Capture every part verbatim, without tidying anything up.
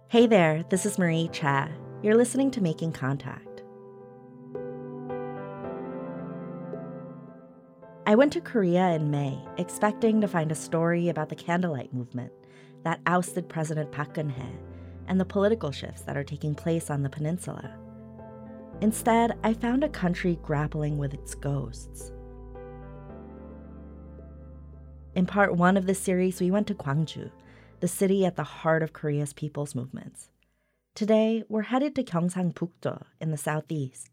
Hey there, this is Marie Cha. You're listening to Making Contact. I went to Korea in May, expecting to find a story about the candlelight movement that ousted President Park Geun-hye and the political shifts that are taking place on the peninsula. Instead, I found a country grappling with its ghosts. In part one of this series, we went to Gwangju, the city at the heart of Korea's people's movements. Today, we're headed to Gyeongsangbuk-do in the southeast.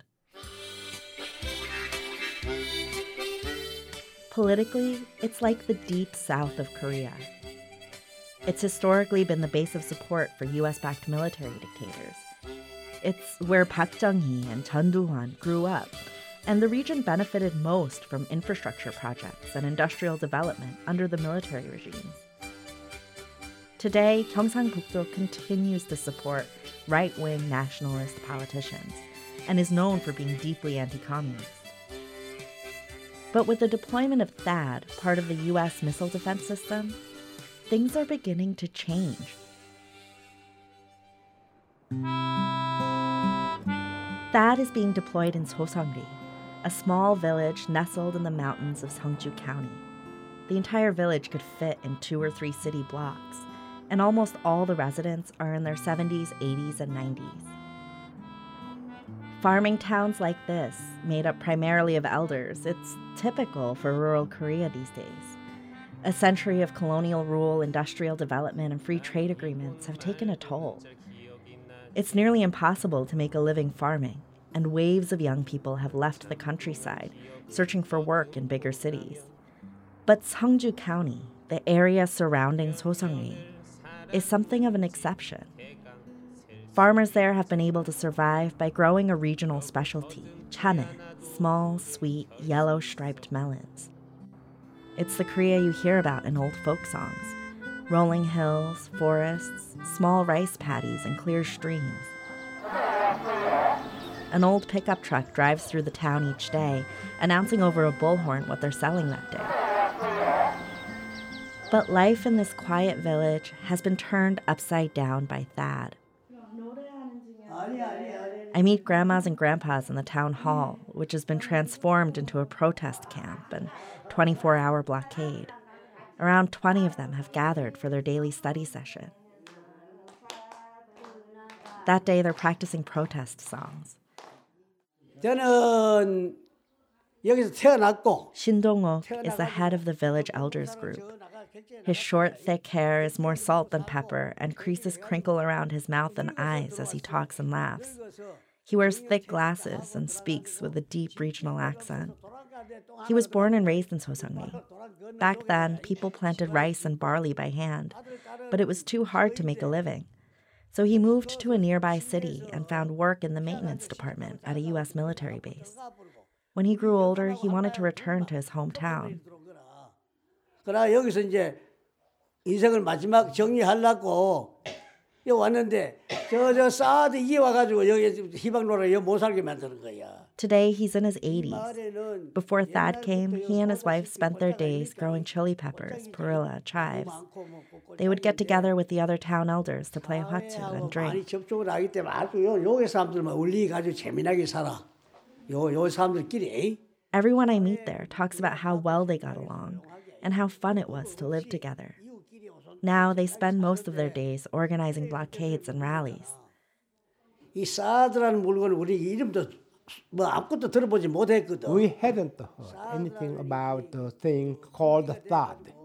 Politically, it's like the deep south of Korea. It's historically been the base of support for U S-backed military dictators. It's where Park Chung-hee and Chun Doo-hwan grew up, and the region benefited most from infrastructure projects and industrial development under the military regimes. Today, Gyeongsangbuk-do continues to support right-wing nationalist politicians and is known for being deeply anti-communist. But with the deployment of THAAD, part of the U S missile defense system, things are beginning to change. THAAD is being deployed in Soseongri, a small village nestled in the mountains of Seongju County. The entire village could fit in two or three city blocks, and almost all the residents are in their seventies, eighties, and nineties. Farming towns like this, made up primarily of elders, it's typical for rural Korea these days. A century of colonial rule, industrial development, and free trade agreements have taken a toll. It's nearly impossible to make a living farming, and waves of young people have left the countryside, searching for work in bigger cities. But Seongju County, the area surrounding Soseongri, is something of an exception. Farmers there have been able to survive by growing a regional specialty, chane, small, sweet, yellow-striped melons. It's the Korea you hear about in old folk songs: rolling hills, forests, small rice paddies, and clear streams. An old pickup truck drives through the town each day, announcing over a bullhorn what they're selling that day. But life in this quiet village has been turned upside down by THAAD. I meet grandmas and grandpas in the town hall, which has been transformed into a protest camp and twenty-four hour blockade. Around twenty of them have gathered for their daily study session. That day, they're practicing protest songs. 저는 여기서 태어났고 Shin Dong-ok is the head of the village elders group. His short, thick hair is more salt than pepper, and creases crinkle around his mouth and eyes as he talks and laughs. He wears thick glasses and speaks with a deep regional accent. He was born and raised in Soseongri. Back then, people planted rice and barley by hand, but it was too hard to make a living. So he moved to a nearby city and found work in the maintenance department at a U S military base. When he grew older, he wanted to return to his hometown. 그러나 여기서 이제 인생을 마지막 정리하려고 여기 왔는데 저저 사드 이에 와가지고 여기 희망로라 여기 못 살게 만드는 거야. Today, he's in his eighties. Before THAAD came, he and his wife spent their days growing chili peppers, perilla, chives. They would get together with the other town elders to play hwatu and drink. 많이 접촉을 하기 때문에 아주 요 요게 사람들만 울리 가지고 재미나게 살아. 요 요 사람들끼리. Everyone I meet there talks about how well they got along and how fun it was to live together. Now they spend most of their days organizing blockades and rallies. 이 사드라는 물건을 우리 이름도 뭐 아무것도 들어보지 못했거든. We hadn't heard anything about the thing called THAAD.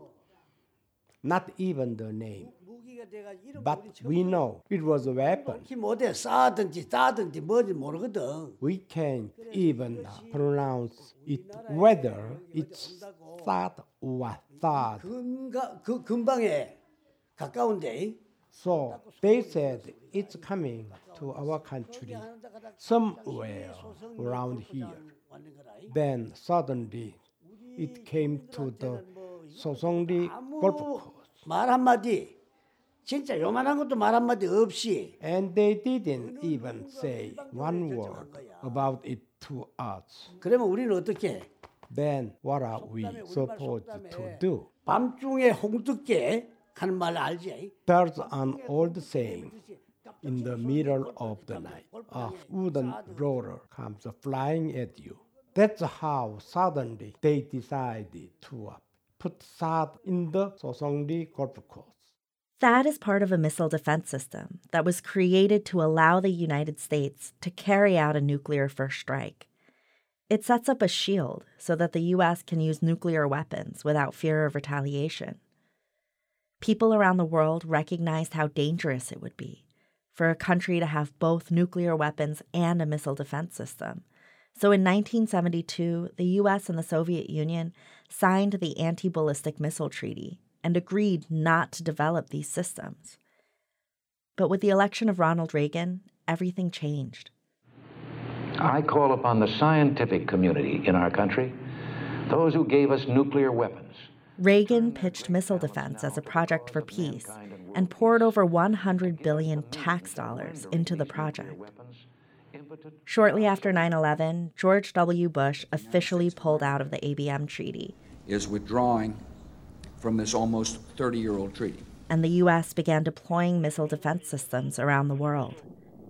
Not even the name. But we know it was a weapon. 못해 사든지 따든지 뭔지 모르거든. We can't even pronounce it whether it's THAAD or THAAD. 금가 그 근방에 가까운데. So they said it's coming to our country somewhere around here. Then suddenly it came to the Soseongri golf course. 말 한마디 진짜 요만한 것도 말 한마디 없이. And they didn't even say one word about it to us. 그러면 우리는 어떻게? Then what are we supposed to do? 밤중에 홍두깨 하는 말 알지? There's an old saying, in the middle of the night, a wooden roller comes flying at you. That's how suddenly they decided to put THAAD in the Soseongri Golf Course. THAAD is part of a missile defense system that was created to allow the United States to carry out a nuclear first strike. It sets up a shield so that the U S can use nuclear weapons without fear of retaliation. People around the world recognized how dangerous it would be for a country to have both nuclear weapons and a missile defense system. So in nineteen seventy-two, the U S and the Soviet Union signed the Anti-Ballistic Missile Treaty and agreed not to develop these systems. But with the election of Ronald Reagan, everything changed. I call upon the scientific community in our country, those who gave us nuclear weapons. Reagan pitched missile defense as a project for peace and poured over one hundred billion dollars tax dollars into the project. Shortly after nine eleven, George W. Bush officially pulled out of the A B M treaty. Is withdrawing from this almost thirty-year-old treaty. And the U S began deploying missile defense systems around the world.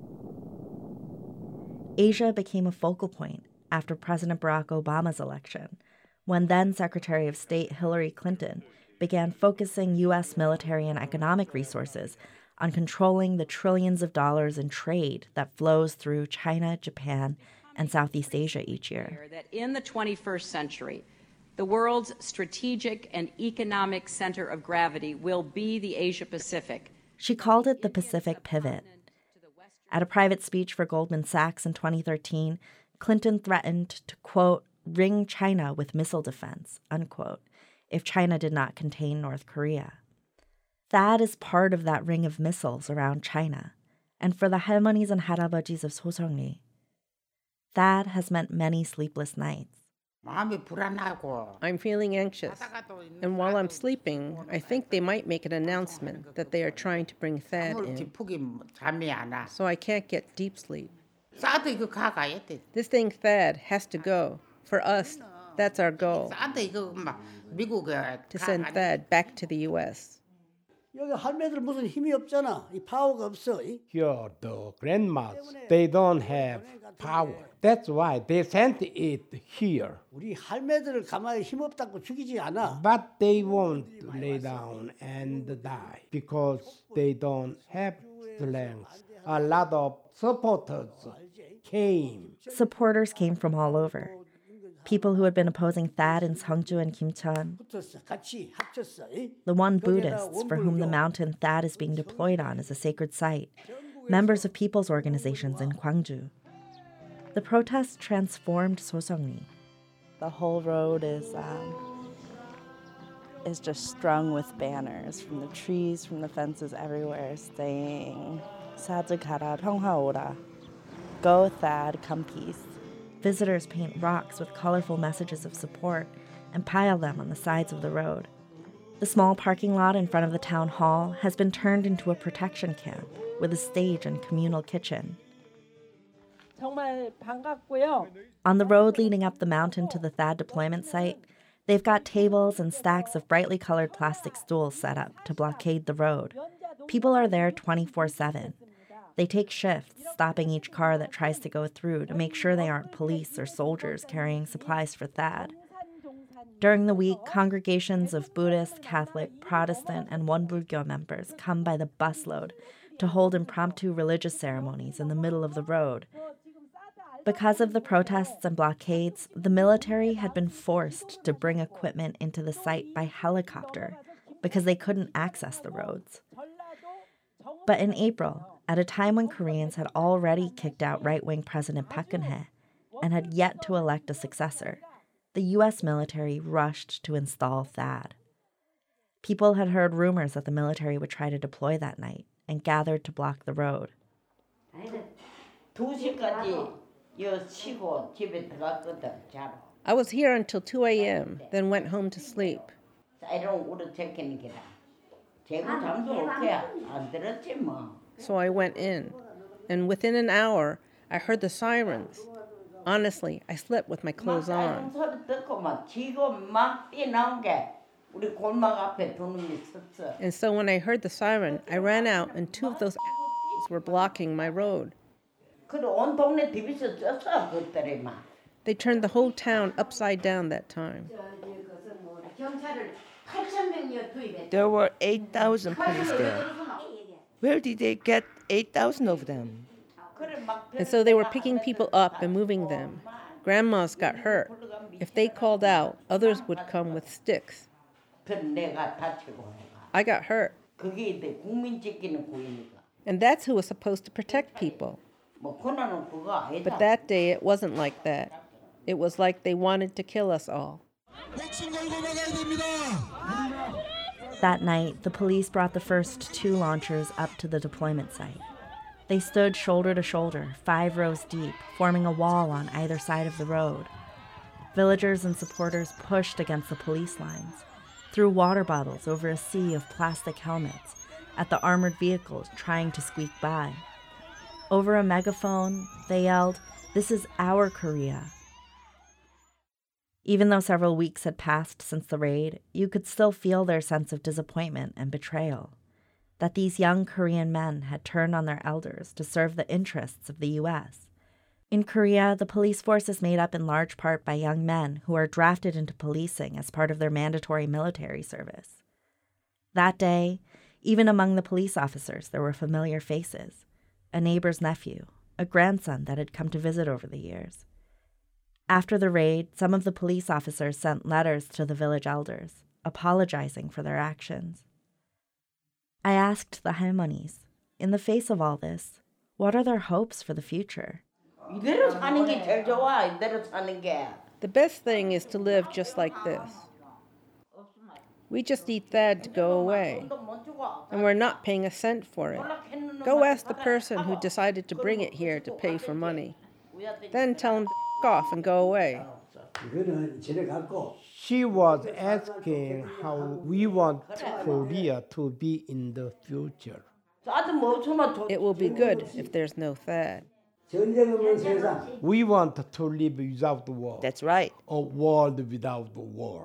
Asia became a focal point after President Barack Obama's election, when then-Secretary of State Hillary Clinton began focusing U S military and economic resources on controlling the trillions of dollars in trade that flows through China, Japan, and Southeast Asia each year. That in the twenty-first century, the world's strategic and economic center of gravity will be the Asia-Pacific. She called it the Pacific Pivot. At a private speech for Goldman Sachs in twenty thirteen, Clinton threatened to, quote, ring China with missile defense, unquote, if China did not contain North Korea. THAAD is part of that ring of missiles around China, and for the 할머니s and 할아버지s of Soseongri, THAAD has meant many sleepless nights. I'm feeling anxious, and while I'm sleeping, I think they might make an announcement that they are trying to bring THAAD in, so I can't get deep sleep. This thing THAAD has to go. For us, that's our goal, to send THAAD back to the U S. 여기 할매들 무슨 힘이 없잖아. 이 파워가 없어. Here, the grandmas, they don't have power. That's why they sent it here. 우리 할매들을 가만히 힘 없다고 죽이지 않아. But they won't lay down and die because they don't have strength. A lot of supporters came. Supporters came from all over. People who had been opposing THAAD in Seongju and Kimcheon, the Won Buddhists for whom the mountain THAAD is being deployed on is a sacred site, members of people's organizations in Gwangju. The protests transformed Soseongri. The whole road is um, is just strung with banners from the trees, from the fences everywhere, saying "THAAD 가라, 평화 오라." Go THAAD, come peace. Visitors paint rocks with colorful messages of support and pile them on the sides of the road. The small parking lot in front of the town hall has been turned into a protection camp with a stage and communal kitchen. On the road leading up the mountain to the THAAD deployment site, they've got tables and stacks of brightly colored plastic stools set up to blockade the road. People are there twenty-four seven. They take shifts, stopping each car that tries to go through to make sure they aren't police or soldiers carrying supplies for THAAD. During the week, congregations of Buddhist, Catholic, Protestant, and Wonbulgyo members come by the busload to hold impromptu religious ceremonies in the middle of the road. Because of the protests and blockades, the military had been forced to bring equipment into the site by helicopter because they couldn't access the roads. But in April, at a time when Koreans had already kicked out right-wing President Park Geun-hye and had yet to elect a successor, the U S military rushed to install THAAD. People had heard rumors that the military would try to deploy that night and gathered to block the road. I was here until two a.m., then went home to sleep. So I went in, and within an hour, I heard the sirens. Honestly, I slept with my clothes on. And so when I heard the siren, I ran out, and two of those vehicles were blocking my road. They turned the whole town upside down that time. There were eight thousand police there. Where did they get eight thousand of them? And so they were picking people up and moving them. Grandmas got hurt. If they called out, others would come with sticks. I got hurt. And that's who was supposed to protect people. But that day it wasn't like that. It was like they wanted to kill us all. That night, the police brought the first two launchers up to the deployment site. They stood shoulder to shoulder, five rows deep, forming a wall on either side of the road. Villagers and supporters pushed against the police lines, threw water bottles over a sea of plastic helmets at the armored vehicles trying to squeak by. Over a megaphone, they yelled, "This is our Korea." Even though several weeks had passed since the raid, you could still feel their sense of disappointment and betrayal, that these young Korean men had turned on their elders to serve the interests of the U S. In Korea, the police force is made up in large part by young men who are drafted into policing as part of their mandatory military service. That day, even among the police officers, there were familiar faces, a neighbor's nephew, a grandson that had come to visit over the years. After the raid, some of the police officers sent letters to the village elders, apologizing for their actions. I asked the 할머니es, in the face of all this, what are their hopes for the future? The best thing is to live just like this. We just need Thad to go away, and we're not paying a cent for it. Go ask the person who decided to bring it here to pay for money. Then tell him to f*** off and go away. She was asking how we want Korea to be in the future. It will be good if there's no Thad. We want to live without war. That's right. A world without war.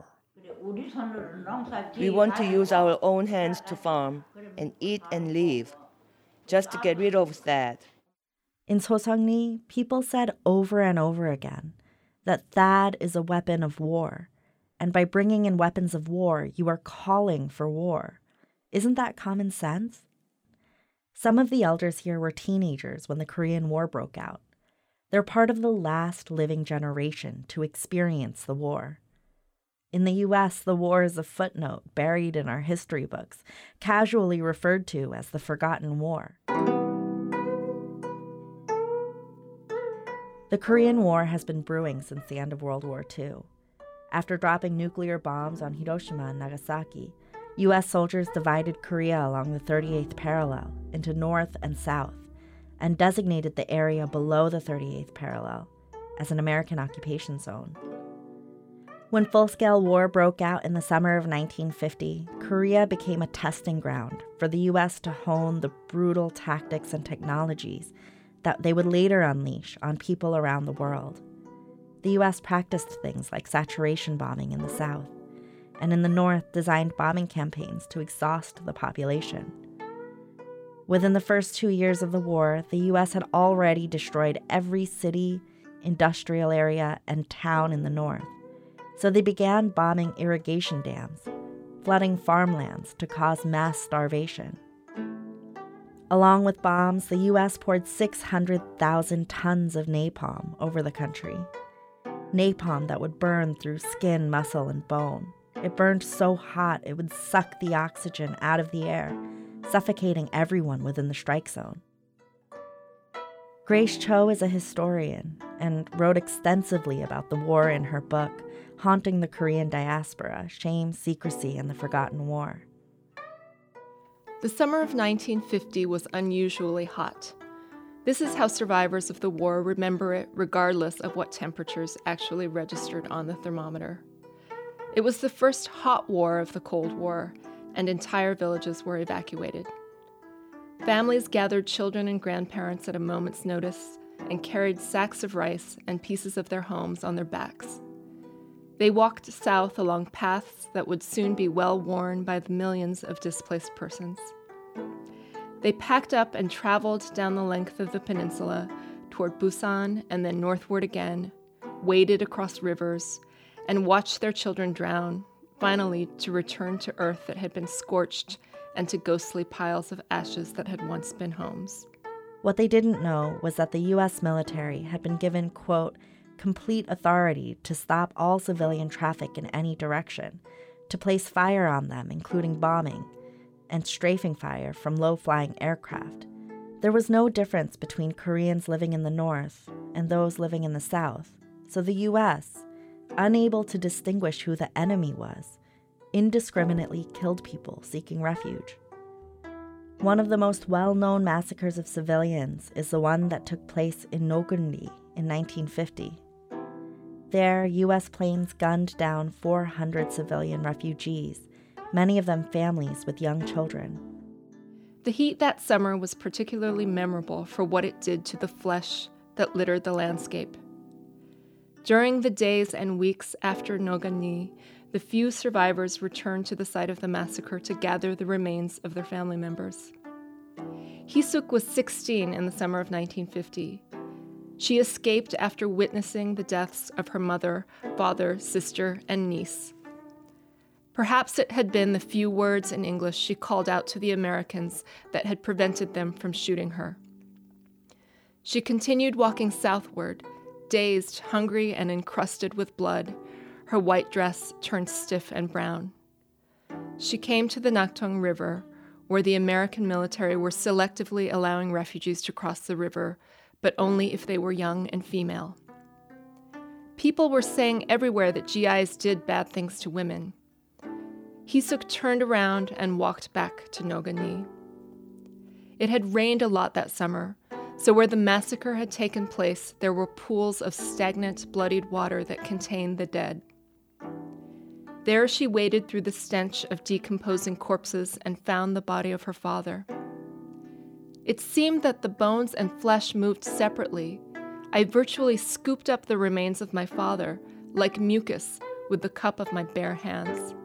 We want to use our own hands to farm and eat and live, just to get rid of that. In Soseongni, people said over and over again that Thad is a weapon of war, and by bringing in weapons of war, you are calling for war. Isn't that common sense? Some of the elders here were teenagers when the Korean War broke out. They're part of the last living generation to experience the war. In the U S, the war is a footnote buried in our history books, casually referred to as the Forgotten War. The Korean War has been brewing since the end of World War Two. After dropping nuclear bombs on Hiroshima and Nagasaki, U S soldiers divided Korea along the thirty-eighth parallel into North and South, and designated the area below the thirty-eighth parallel as an American occupation zone. When full-scale war broke out in the summer of nineteen fifty, Korea became a testing ground for the U S to hone the brutal tactics and technologies that they would later unleash on people around the world. The U S practiced things like saturation bombing in the South, and in the North designed bombing campaigns to exhaust the population. Within the first two years of the war, the U S had already destroyed every city, industrial area, and town in the North, so they began bombing irrigation dams, flooding farmlands to cause mass starvation. Along with bombs, the U S poured six hundred thousand tons of napalm over the country. Napalm that would burn through skin, muscle, and bone. It burned so hot it would suck the oxygen out of the air, suffocating everyone within the strike zone. Grace Cho is a historian and wrote extensively about the war in her book, Haunting the Korean Diaspora: Shame, Secrecy, and the Forgotten War. The summer of nineteen fifty was unusually hot. This is how survivors of the war remember it, regardless of what temperatures actually registered on the thermometer. It was the first hot war of the Cold War, and entire villages were evacuated. Families gathered children and grandparents at a moment's notice and carried sacks of rice and pieces of their homes on their backs. They walked south along paths that would soon be well worn by the millions of displaced persons. They packed up and traveled down the length of the peninsula toward Busan and then northward again, waded across rivers, and watched their children drown, finally to return to earth that had been scorched and to ghostly piles of ashes that had once been homes. What they didn't know was that the U S military had been given, quote, complete authority to stop all civilian traffic in any direction, to place fire on them, including bombing, and strafing fire from low-flying aircraft. There was no difference between Koreans living in the north and those living in the south, so the U S, unable to distinguish who the enemy was, indiscriminately killed people seeking refuge. One of the most well-known massacres of civilians is the one that took place in Nogunri in nineteen fifty. There, U S planes gunned down four hundred civilian refugees, many of them families with young children. The heat that summer was particularly memorable for what it did to the flesh that littered the landscape. During the days and weeks after Nogunri, the few survivors returned to the site of the massacre to gather the remains of their family members. Hee-suk was sixteen in the summer of nineteen fifty. She escaped after witnessing the deaths of her mother, father, sister, and niece. Perhaps it had been the few words in English she called out to the Americans that had prevented them from shooting her. She continued walking southward, dazed, hungry, and encrusted with blood, her white dress turned stiff and brown. She came to the Naktung River, where the American military were selectively allowing refugees to cross the river, but only if they were young and female. People were saying everywhere that G Is did bad things to women. Hee-suk turned around and walked back to Nogunri. It had rained a lot that summer, so where the massacre had taken place, there were pools of stagnant, bloodied water that contained the dead. There she waded through the stench of decomposing corpses and found the body of her father. It seemed that the bones and flesh moved separately. I virtually scooped up the remains of my father, like mucus, with the cup of my bare hands.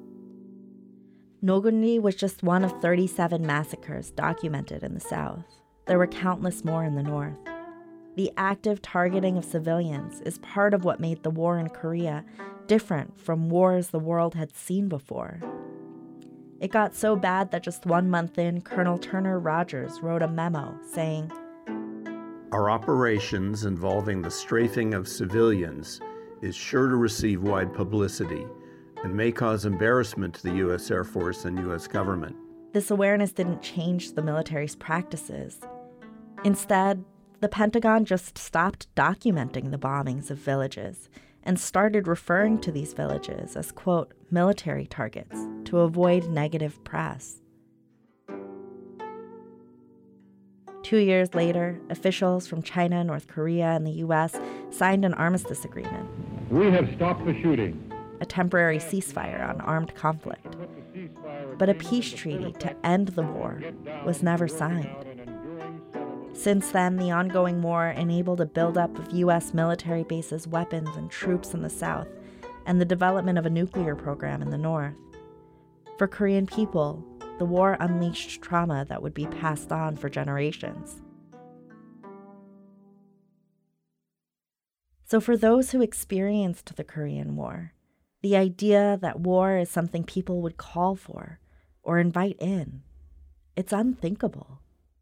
Nogunri was just one of thirty-seven massacres documented in the South. There were countless more in the North. The active targeting of civilians is part of what made the war in Korea different from wars the world had seen before. It got so bad that just one month in, Colonel Turner Rogers wrote a memo saying, "Our operations involving the strafing of civilians is sure to receive wide publicity and may cause embarrassment to the U S Air Force and U S government." This awareness didn't change the military's practices. Instead, the Pentagon just stopped documenting the bombings of villages and started referring to these villages as, quote, military targets to avoid negative press. Two years later, officials from China, North Korea, and the U S signed an armistice agreement. We have stopped the shooting. A temporary ceasefire on armed conflict. But a peace treaty to end the war was never signed. Since then, the ongoing war enabled a buildup of U S military bases, weapons, and troops in the South, and the development of a nuclear program in the North. For Korean people, the war unleashed trauma that would be passed on for generations. So for those who experienced the Korean War, the idea that war is something people would call for or invite in, it's unthinkable.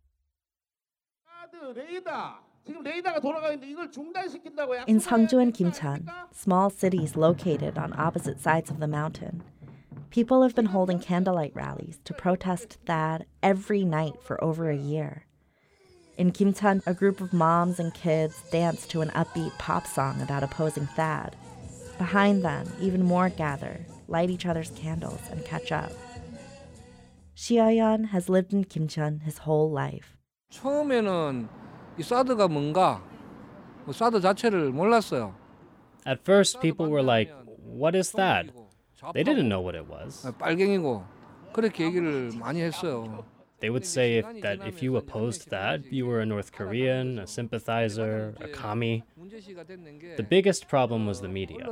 In Seongju and Kimcheon, small cities located on opposite sides of the mountain, people have been holding candlelight rallies to protest THAAD every night for over a year. In Kimcheon, a group of moms and kids dance to an upbeat pop song about opposing THAAD. Behind them, even more gather, light each other's candles, and catch up. Shia-yeon has lived in Kimcheon his whole life. 처음에는 이 사드가 뭔가, 뭐 사드 자체를 몰랐어요. At first, people were like, "What is THAAD?" They didn't know what it was. 빨갱이고 그렇게 얘기를 많이 했어요. They would say if, that if you opposed THAAD, you were a North Korean, a sympathizer, a commie. The biggest problem was the media.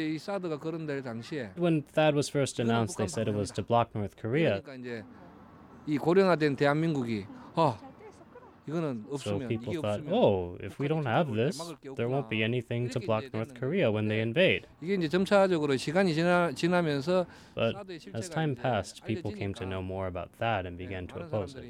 When THAAD was first announced, they said it was to block North Korea. 이 고령화된 대한민국이 아 So people thought, oh, if we don't have this, there won't be anything to block North Korea when they invade. 이게 이제 점차적으로 시간이 지나, 지나면서 But as time passed, people came to know more about that and began to oppose it.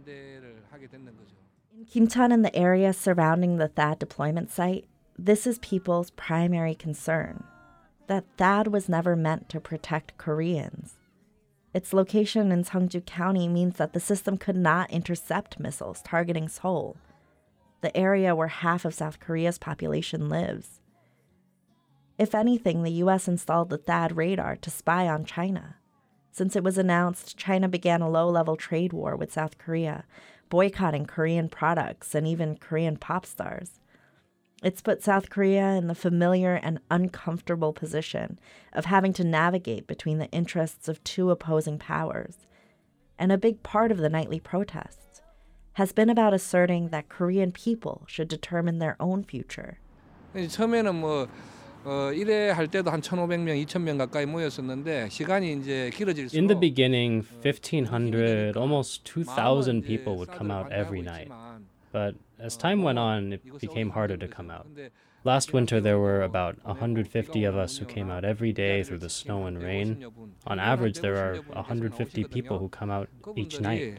In Kimcheon and the area surrounding the THAAD deployment site, this is people's primary concern, that THAAD was never meant to protect Koreans. Its location in Seongju County means that the system could not intercept missiles targeting Seoul, the area where half of South Korea's population lives. If anything, the U S installed the THAAD radar to spy on China. Since it was announced, China began a low-level trade war with South Korea, boycotting Korean products and even Korean pop stars. It's put South Korea in the familiar and uncomfortable position of having to navigate between the interests of two opposing powers. And a big part of the nightly protests has been about asserting that Korean people should determine their own future. 처음에는 뭐 어, 일회 할 때도 한 천오백 명, 이천 명 가까이 모였었는데 시간이 이제 길어질수록 In the beginning, fifteen hundred, almost two thousand people would come out every night. But as time went on, it became harder to come out. Last winter, there were about one hundred fifty of us who came out every day through the snow and rain. On average, there are one hundred fifty people who come out each night.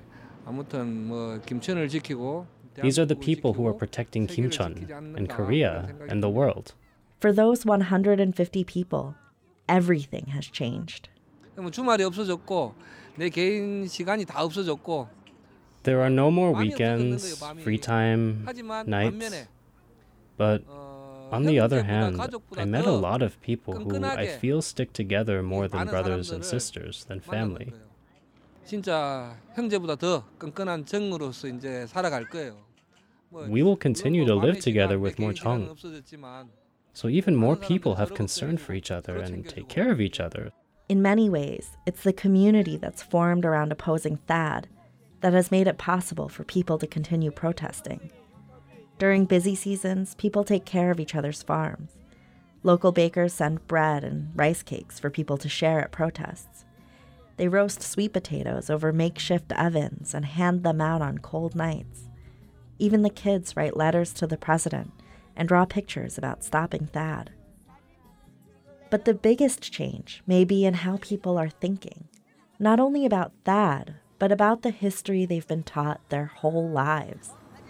These are the people who are protecting Kimcheon and Korea and the world. For those one hundred fifty people, everything has changed. 주말이 없어졌고 내 개인 시간이 다 없어졌고 There are no more weekends, free time, nights. But on the other hand, I met a lot of people who I feel stick together more than brothers and sisters, than family. 진짜 형제보다 더 끈끈한 정으로서 이제 살아갈 거예요. We will continue to live together with more Jung. So even more people have concern for each other and take care of each other. In many ways, it's the community that's formed around opposing THAAD that has made it possible for people to continue protesting. During busy seasons, people take care of each other's farms. Local bakers send bread and rice cakes for people to share at protests. They roast sweet potatoes over makeshift ovens and hand them out on cold nights. Even the kids write letters to the president and draw pictures about stopping THAAD. But the biggest change may be in how people are thinking, not only about THAAD, but about the history they've been taught their whole lives.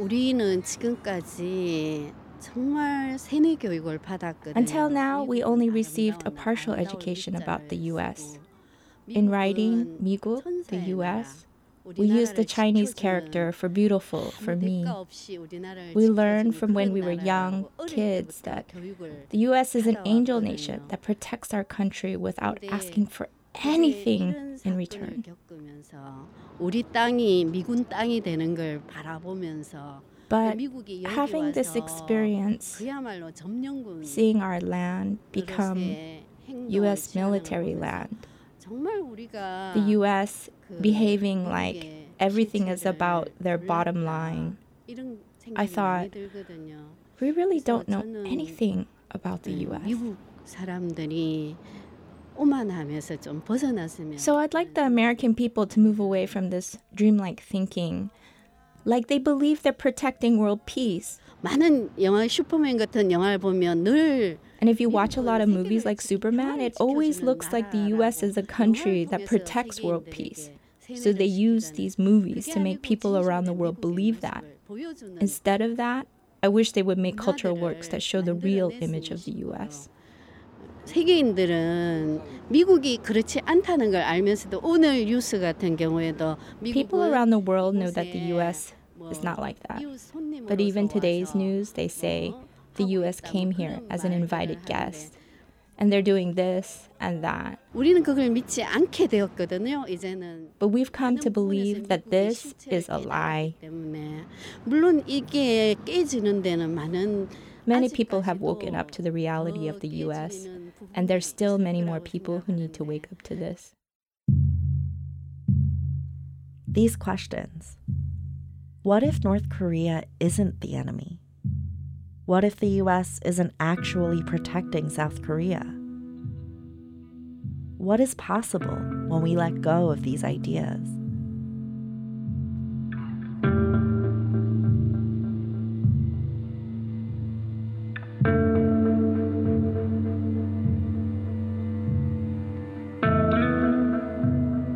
Until now, we only received a partial education about the U S. In writing 미국, the U S, we use the Chinese character for beautiful for me. We learned from when we were young kids that the U S is an angel nation that protects our country without asking for anything in return. But having this experience, seeing our land become U S military land, the U S behaving like everything is about their bottom line, I thought, we really don't know anything about the U S. So I'd like the American people to move away from this dreamlike thinking, like they believe they're protecting world peace. And if you watch a lot of movies like Superman, it always looks like the U S is a country that protects world peace. So they use these movies to make people around the world believe that. Instead of that, I wish they would make cultural works that show the real image of the U S. 세계인들은 미국이 그렇지 않다는 걸 알면서도 오늘 뉴스 같은 경우에도 People around the world know that the U S is not like that. But even today's news, they say the U S came here as an invited guest. And they're doing this and that. 우리는 그걸 믿지 않게 되었거든요. 이제는. But we've come to believe that this is a lie. 물론 이게 깨지는 데는 많은 Many people have woken up to the reality of the U S, and there's still many more people who need to wake up to this. These questions. What if North Korea isn't the enemy? What if the U S isn't actually protecting South Korea? What is possible when we let go of these ideas?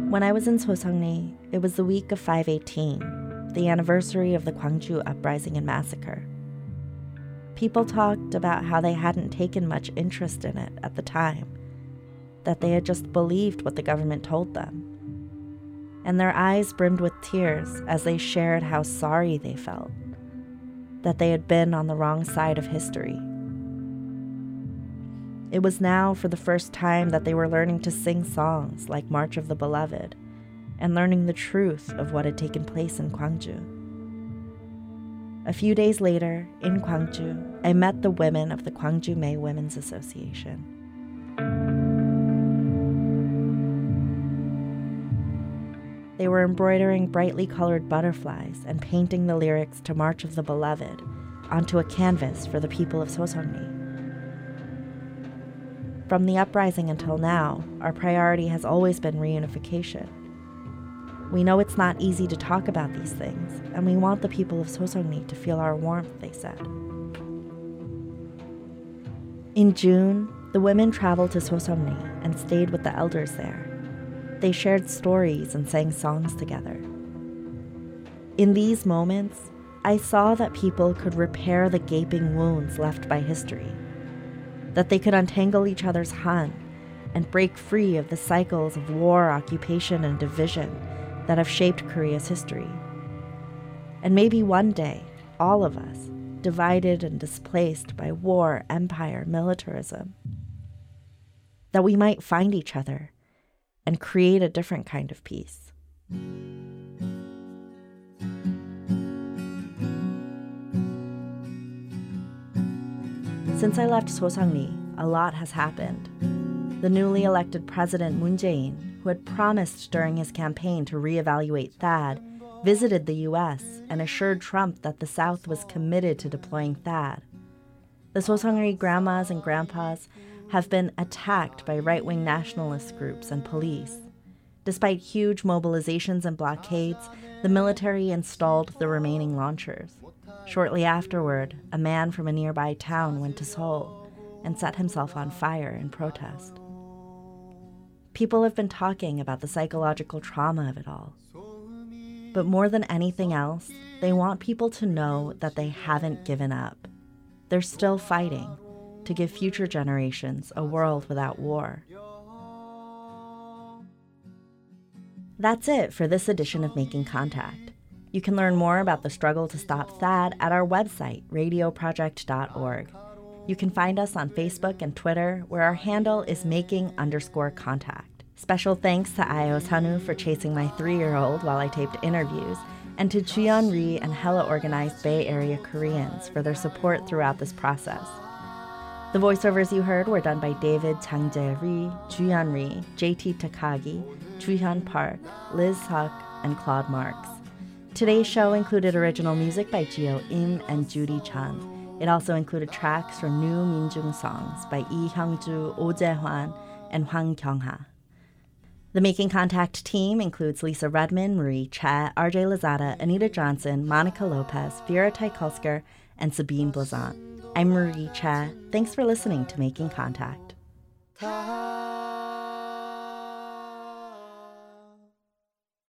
When I was in Soseongni, it was the week of five eighteen, the anniversary of the Gwangju Uprising and Massacre. People talked about how they hadn't taken much interest in it at the time, that they had just believed what the government told them. And their eyes brimmed with tears as they shared how sorry they felt, that they had been on the wrong side of history. It was now for the first time that they were learning to sing songs like March of the Beloved and learning the truth of what had taken place in Gwangju. A few days later, in Gwangju, I met the women of the Gwangju Mae Women's Association. They were embroidering brightly colored butterflies and painting the lyrics to March of the Beloved onto a canvas for the people of Soseongni. From the uprising until now, our priority has always been reunification. We know it's not easy to talk about these things, and we want the people of Soseongni to feel our warmth, they said. In June, the women traveled to Soseongni and stayed with the elders there. They shared stories and sang songs together. In these moments, I saw that people could repair the gaping wounds left by history, that they could untangle each other's han and break free of the cycles of war, occupation, and division that have shaped Korea's history. And maybe one day, all of us, divided and displaced by war, empire, militarism, that we might find each other and create a different kind of peace. Since I left Soseongni, a lot has happened. The newly elected president Moon Jae-in, who had promised during his campaign to reevaluate THAAD, visited the U S and assured Trump that the South was committed to deploying THAAD. The Soseongni grandmas and grandpas have been attacked by right-wing nationalist groups and police. Despite huge mobilizations and blockades, the military installed the remaining launchers. Shortly afterward, a man from a nearby town went to Seoul and set himself on fire in protest. People have been talking about the psychological trauma of it all. But more than anything else, they want people to know that they haven't given up. They're still fighting to give future generations a world without war. That's it for this edition of Making Contact. You can learn more about the struggle to stop THAAD at our website, radio project dot org. You can find us on Facebook and Twitter, where our handle is making underscore contact. Special thanks to Ayo Sanu for chasing my three-year-old while I taped interviews, and to Juyeon Ri and Hella Organized Bay Area Koreans for their support throughout this process. The voiceovers you heard were done by David Changjae Ri, Juyeon Ri, J T Takagi, Juhyun Park, Liz Huck, and Claude Marks. Today's show included original music by Jio Im and Judy Chan. It also included tracks from new Minjung songs by Lee Hyung-ju, Oh Jae-hwan, and Hwang Kyung-ha. The Making Contact team includes Lisa Redman, Marie Cha, R J Lozada, Anita Johnson, Monica Lopez, Vera Teikulsker, and Sabine Blazant. I'm Marie Cha. Thanks for listening to Making Contact.